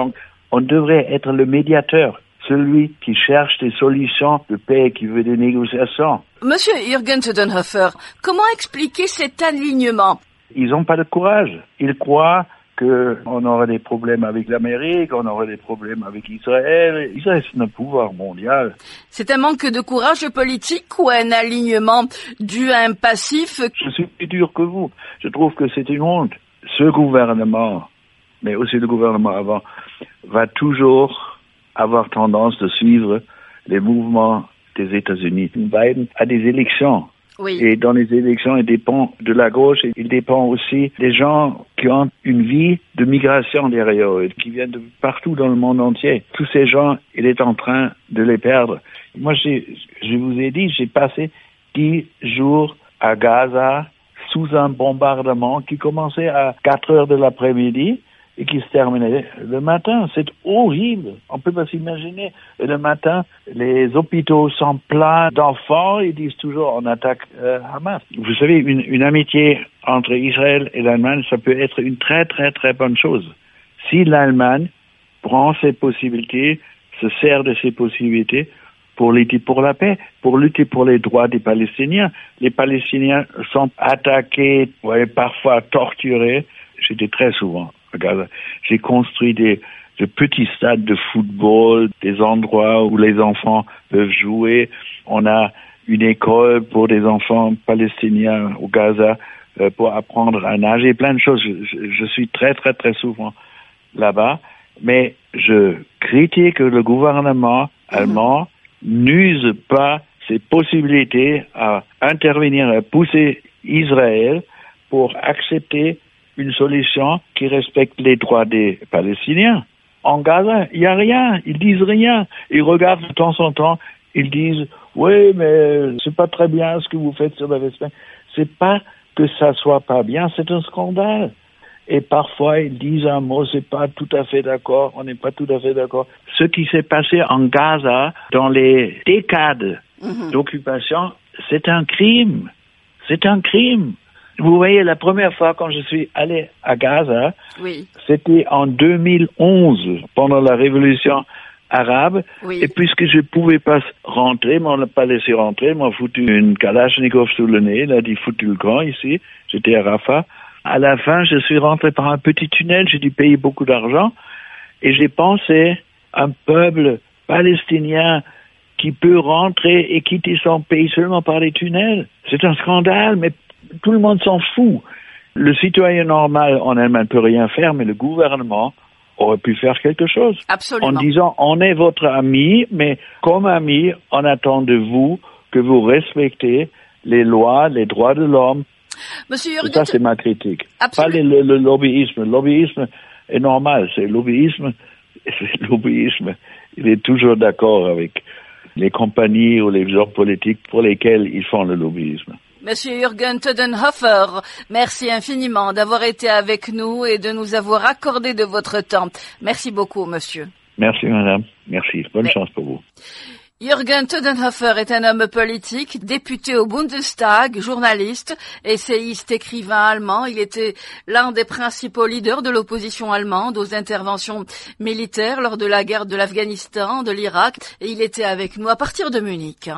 On devrait être le médiateur, celui qui cherche des solutions de paix, qui veut des négociations. Monsieur Jürgen Todenhofer, comment expliquer cet alignement? Ils n'ont pas de courage. Ils croient qu'on aura des problèmes avec l'Amérique, on aura des problèmes avec Israël. Israël, c'est un pouvoir mondial. C'est un manque de courage politique ou un alignement dû à un passif? Je suis plus dur que vous. Je trouve que c'est une honte. Ce gouvernement, mais aussi le gouvernement avant, va toujours avoir tendance de suivre les mouvements des États-Unis. Biden a des élections. Oui. Et dans les élections, il dépend de la gauche et il dépend aussi des gens qui ont une vie de migration derrière eux, qui viennent de partout dans le monde entier. Tous ces gens, il est en train de les perdre. Moi, j'ai, je vous ai dit, j'ai passé dix jours à Gaza sous un bombardement qui commençait à quatre heures de l'après-midi et qui se terminait le matin. C'est horrible. On peut pas s'imaginer. Et le matin, les hôpitaux sont pleins d'enfants. Ils disent toujours on attaque euh, Hamas. Vous savez, une, une amitié entre Israël et l'Allemagne, ça peut être une très très très bonne chose. Si l'Allemagne prend ses possibilités, se sert de ses possibilités pour lutter pour la paix, pour lutter pour les droits des Palestiniens. Les Palestiniens sont attaqués, ouais, parfois torturés. J'étais très souvent à Gaza. J'ai construit des, de petits stades de football, des endroits où les enfants peuvent jouer. On a une école pour des enfants palestiniens au Gaza euh, pour apprendre à nager, plein de choses. Je, je, je suis très, très, très souvent là-bas. Mais je critique que le gouvernement allemand n'use pas ses possibilités à intervenir, à pousser Israël pour accepter une solution qui respecte les droits des Palestiniens. En Gaza, il n'y a rien. Ils disent rien. Ils regardent de temps en temps. Ils disent, oui, mais c'est pas très bien ce que vous faites sur la Westbank. C'est pas que ça soit pas bien, c'est un scandale. Et parfois, ils disent un mot, c'est pas tout à fait d'accord, on n'est pas tout à fait d'accord. Ce qui s'est passé en Gaza dans les décades mmh. d'occupation, c'est un crime. C'est un crime. Vous voyez, la première fois quand je suis allé à Gaza, oui. c'était en deux mille onze, pendant la révolution arabe. Oui. Et puisque je pouvais pas rentrer, on m'a pas laissé rentrer, m'a foutu une Kalachnikov sous le nez, il a dit foutu le camp ici. J'étais à Rafah. À la fin, je suis rentré par un petit tunnel, j'ai dû payer beaucoup d'argent. Et j'ai pensé, un peuple palestinien qui peut rentrer et quitter son pays seulement par les tunnels. C'est un scandale, mais tout le monde s'en fout. Le citoyen normal en Allemagne ne peut rien faire, mais le gouvernement aurait pu faire quelque chose. Absolument. En disant, on est votre ami, mais comme ami, on attend de vous que vous respectez les lois, les droits de l'homme. Monsieur Jürgen, ça, c'est ma critique. Absolument. Pas le, le lobbyisme. Le lobbyisme est normal. C'est lobbyisme. C'est lobbyisme. Il est toujours d'accord avec les compagnies ou les hommes politiques pour lesquels ils font le lobbyisme. Monsieur Jürgen Todenhofer, merci infiniment d'avoir été avec nous et de nous avoir accordé de votre temps. Merci beaucoup, monsieur. Merci, madame. Merci. Bonne Mais... chance pour vous. Jürgen Todenhofer est un homme politique, député au Bundestag, journaliste, essayiste, écrivain allemand. Il était l'un des principaux leaders de l'opposition allemande aux interventions militaires lors de la guerre de l'Afghanistan, de l'Irak, et il était avec nous à partir de Munich.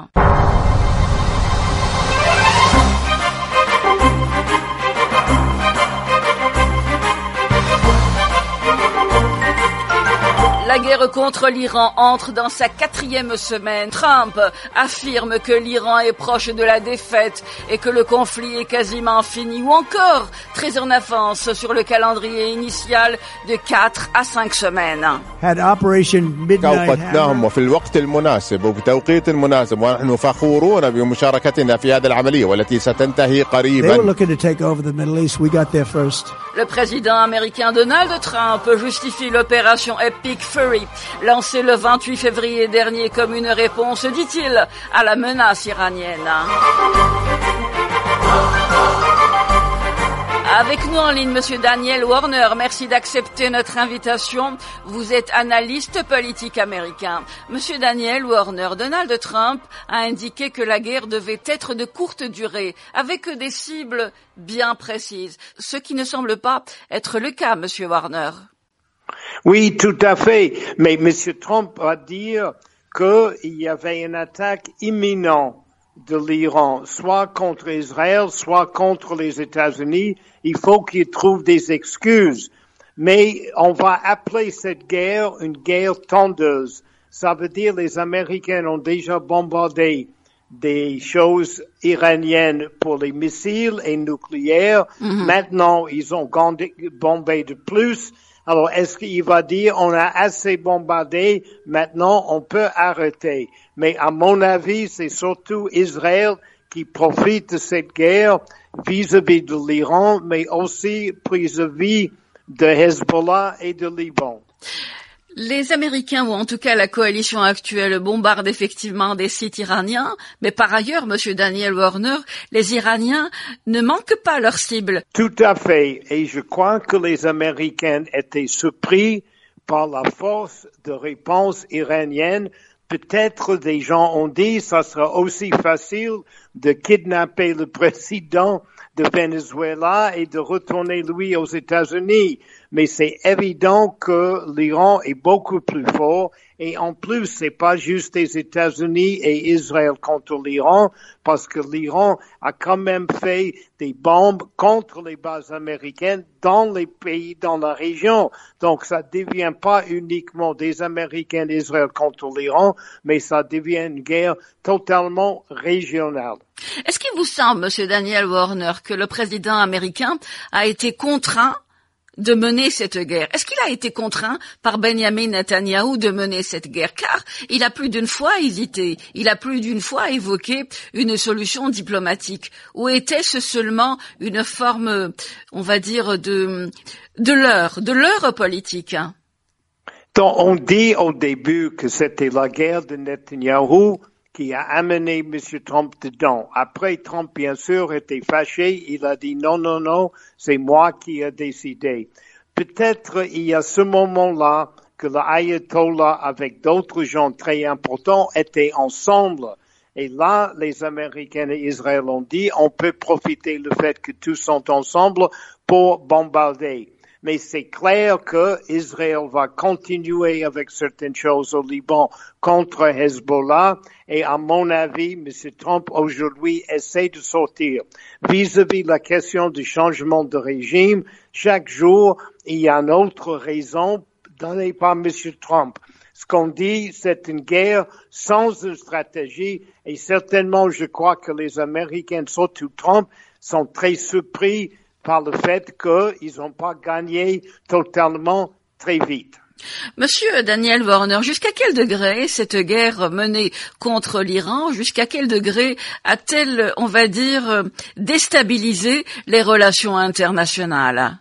La guerre contre l'Iran entre dans sa quatrième semaine. Trump affirme que l'Iran est proche de la défaite et que le conflit est quasiment fini, ou encore très en avance sur le calendrier initial de quatre à cinq semaines. Had Operation Midnight قتلهم وفي الوقت المناسب وبتوقيت المناسب ونحن فخورون بمشاركتنا في هذه العملية والتي ستنتهي قريبا. They were looking to take over the Middle East. We got there first. Le président américain Donald Trump justifie l'opération Epic Fury, lancée le vingt-huit février dernier comme une réponse, dit-il, à la menace iranienne. Avec nous en ligne, Monsieur Daniel Warner, merci d'accepter notre invitation. Vous êtes analyste politique américain. Monsieur Daniel Warner, Donald Trump a indiqué que la guerre devait être de courte durée, avec des cibles bien précises, ce qui ne semble pas être le cas, Monsieur Warner. Oui, tout à fait. Mais M. Trump a dit qu'il y avait une attaque imminente de l'Iran, soit contre Israël, soit contre les États-Unis. Il faut qu'il trouve des excuses. Mais on va appeler cette guerre une guerre tondeuse. Ça veut dire les Américains ont déjà bombardé des choses iraniennes pour les missiles et nucléaires. Mm-hmm. Maintenant, ils ont bombé de plus. Alors, est-ce qu'il va dire, on a assez bombardé, maintenant on peut arrêter? Mais à mon avis, c'est surtout Israël qui profite de cette guerre vis-à-vis de l'Iran, mais aussi vis-à-vis de Hezbollah et de Liban. Les Américains, ou en tout cas la coalition actuelle, bombardent effectivement des sites iraniens, mais par ailleurs, Monsieur Daniel Warner, les Iraniens ne manquent pas leur cible. Tout à fait, et je crois que les Américains étaient surpris par la force de réponse iranienne. Peut-être des gens ont dit que ça sera aussi facile de kidnapper le président de Venezuela et de retourner lui aux États-Unis. Mais c'est évident que l'Iran est beaucoup plus fort et en plus c'est pas juste les États-Unis et Israël contre l'Iran parce que l'Iran a quand même fait des bombes contre les bases américaines dans les pays, dans la région. Donc ça devient pas uniquement des Américains d'Israël contre l'Iran, mais ça devient une guerre totalement régionale. Est-ce qu'il vous semble, Monsieur Daniel Warner, que le président américain a été contraint de mener cette guerre? Est-ce qu'il a été contraint par Benjamin Netanyahou de mener cette guerre? Car il a plus d'une fois hésité, il a plus d'une fois évoqué une solution diplomatique. Ou était-ce seulement une forme, on va dire, de, de leurre, de leurre politique? Donc, on dit au début que c'était la guerre de Netanyahou qui a amené M. Trump dedans. Après, Trump, bien sûr, était fâché. Il a dit non, non, non, c'est moi qui ai décidé. Peut-être il y a ce moment-là que l'Ayatollah, avec d'autres gens très importants, étaient ensemble. Et là, les Américains et Israël ont dit, on peut profiter du fait que tous sont ensemble pour bombarder. Mais c'est clair que Israël va continuer avec certaines choses au Liban contre Hezbollah. Et à mon avis, M. Trump aujourd'hui essaie de sortir. Vis-à-vis de la question du changement de régime, chaque jour, il y a une autre raison donnée par M. Trump. Ce qu'on dit, c'est une guerre sans une stratégie. Et certainement, je crois que les Américains, surtout Trump, sont très surpris par le fait qu'ils n'ont pas gagné totalement très vite. Monsieur Daniel Warner, jusqu'à quel degré cette guerre menée contre l'Iran, jusqu'à quel degré a-t-elle, on va dire, déstabilisé les relations internationales?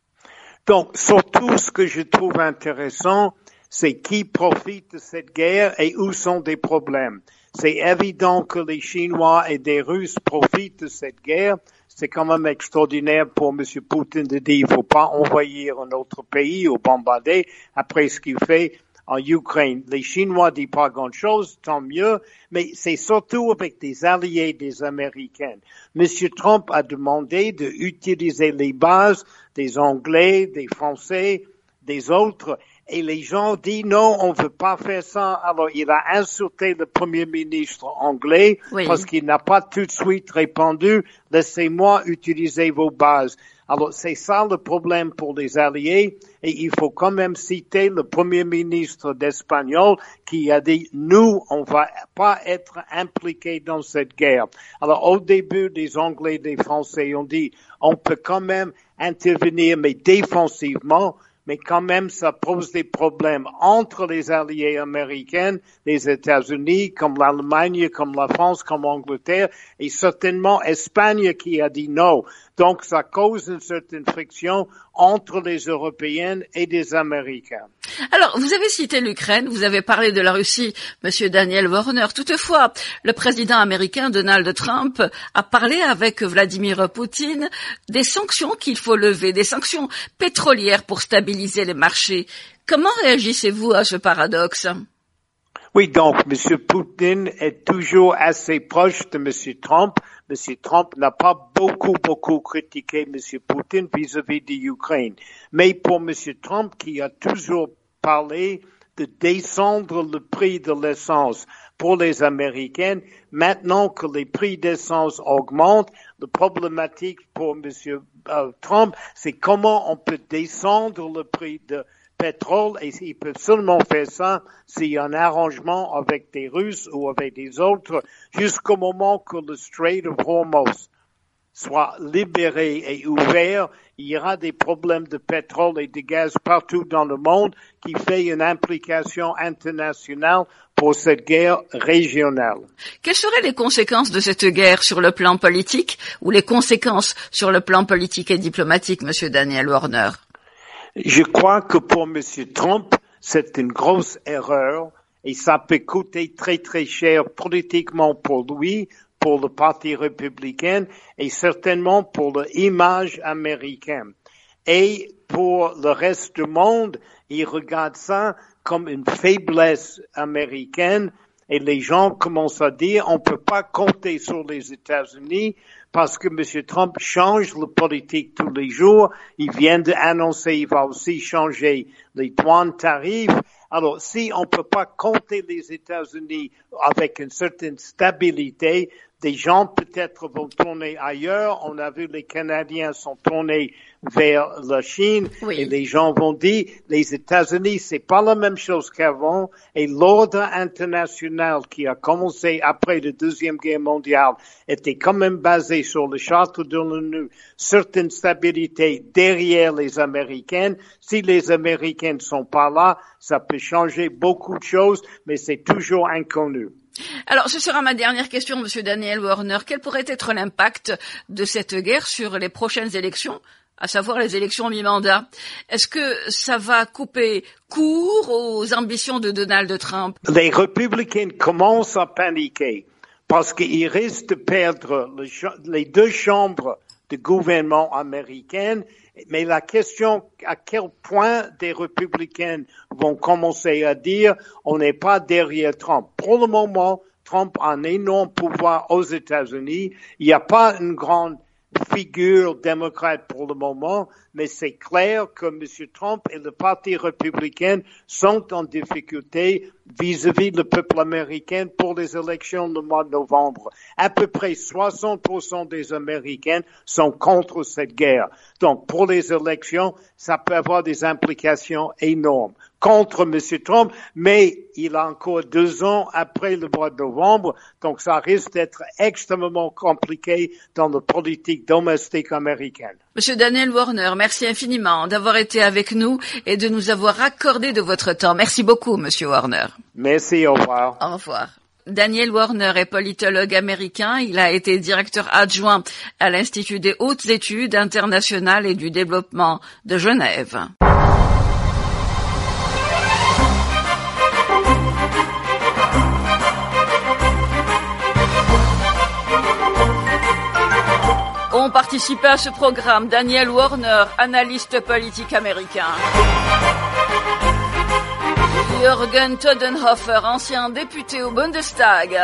Donc, surtout, ce que je trouve intéressant, c'est qui profite de cette guerre et où sont des problèmes. C'est évident que les Chinois et les Russes profitent de cette guerre. C'est quand même extraordinaire pour M. Poutine de dire qu'il ne faut pas envahir un autre pays ou bombarder après ce qu'il fait en Ukraine. Les Chinois disent pas grand-chose, tant mieux, mais c'est surtout avec des alliés des Américains. M. Trump a demandé d'utiliser les bases des Anglais, des Français, des autres. Et les gens disent non, on ne veut pas faire ça. Alors, il a insulté le Premier ministre anglais oui. parce qu'il n'a pas tout de suite répondu « Laissez-moi utiliser vos bases ». Alors, c'est ça le problème pour les alliés. Et il faut quand même citer le Premier ministre d'Espagnol qui a dit « Nous, on ne va pas être impliqués dans cette guerre ». Alors, au début, les Anglais et les Français ont dit « On peut quand même intervenir, mais défensivement ». Mais quand même, ça pose des problèmes entre les alliés américains, les États-Unis, comme l'Allemagne, comme la France, comme l'Angleterre, et certainement Espagne qui a dit non. Donc, ça cause une certaine friction entre les Européens et les Américains. Alors, vous avez cité l'Ukraine, vous avez parlé de la Russie, Monsieur Daniel Warner. Toutefois, le président américain Donald Trump a parlé avec Vladimir Poutine des sanctions qu'il faut lever, des sanctions pétrolières pour stabiliser les marchés. Comment réagissez-vous à ce paradoxe? Oui, donc M. Poutine est toujours assez proche de M. Trump. M. Trump n'a pas beaucoup, beaucoup critiqué M. Poutine vis-à-vis de l'Ukraine. Mais pour M. Trump, qui a toujours parlé de descendre le prix de l'essence pour les Américains, maintenant que les prix d'essence augmentent, la problématique pour M. Euh, Trump, c'est comment on peut descendre le prix de pétrole, et il peut seulement faire ça s'il y a un arrangement avec des Russes ou avec des autres, jusqu'au moment que le Strait of Hormuz soit libéré et ouvert. Il y aura des problèmes de pétrole et de gaz partout dans le monde qui fait une implication internationale pour cette guerre régionale. Quelles seraient les conséquences de cette guerre sur le plan politique ou les conséquences sur le plan politique et diplomatique, Monsieur Daniel Warner? Je crois que pour M. Trump, c'est une grosse erreur et ça peut coûter très très cher politiquement pour lui, pour le Parti républicain et certainement pour l'image américaine. Et pour le reste du monde, il regarde ça comme une faiblesse américaine et les gens commencent à dire on peut pas compter sur les États-Unis parce que M. Trump change la politique tous les jours. Il vient d'annoncer qu'il va aussi changer les douanes tarifs. Alors, si on peut pas compter les États-Unis avec une certaine stabilité, des gens peut-être vont tourner ailleurs. On a vu les Canadiens sont tournés vers la Chine oui. Et les gens vont dire les États-Unis c'est pas la même chose qu'avant et l'ordre international qui a commencé après la Deuxième Guerre mondiale était quand même basé sur le charte de l'ONU, certaine stabilité derrière les Américains. Si les Américains ne sont pas là, ça peut changer beaucoup de choses, mais c'est toujours inconnu. Alors, ce sera ma dernière question, Monsieur Daniel Warner. Quel pourrait être l'impact de cette guerre sur les prochaines élections, à savoir les élections mi-mandat? Est-ce que ça va couper court aux ambitions de Donald Trump? Les républicains commencent à paniquer parce qu'ils risquent de perdre les deux chambres du gouvernement américain. Mais la question, à quel point des républicains vont commencer à dire on n'est pas derrière Trump. Pour le moment, Trump a un énorme pouvoir aux États-Unis. Il n'y a pas une grande figure démocrate pour le moment, mais c'est clair que M. Trump et le Parti républicain sont en difficulté vis-à-vis du peuple américain pour les élections du mois de novembre. À peu près soixante pour cent des Américains sont contre cette guerre. Donc, pour les élections, ça peut avoir des implications énormes contre M. Trump, mais il a encore deux ans après le mois de novembre, donc ça risque d'être extrêmement compliqué dans la politique domestique américaine. Monsieur Daniel Warner, merci infiniment d'avoir été avec nous et de nous avoir accordé de votre temps. Merci beaucoup, Monsieur Warner. Merci, au revoir. Au revoir. Daniel Warner est politologue américain. Il a été directeur adjoint à l'Institut des hautes études internationales et du développement de Genève. Ont participé à ce programme Daniel Warner, analyste politique américain. Jürgen Todenhofer, ancien député au Bundestag.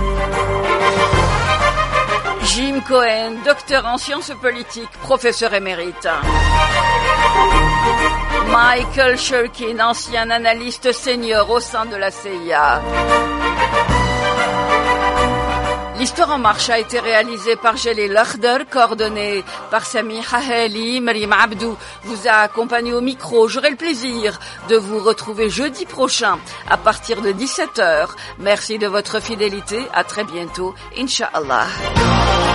Jim Cohen, docteur en sciences politiques, professeur émérite. Michael Shurkin, ancien analyste senior au sein de la C I A. L'Histoire en marche a été réalisée par Jalil Akhdar, coordonnée par Sami Haheli. Maryam Abdou vous a accompagné au micro. J'aurai le plaisir de vous retrouver jeudi prochain à partir de dix-sept heures. Merci de votre fidélité. À très bientôt, Inch'Allah.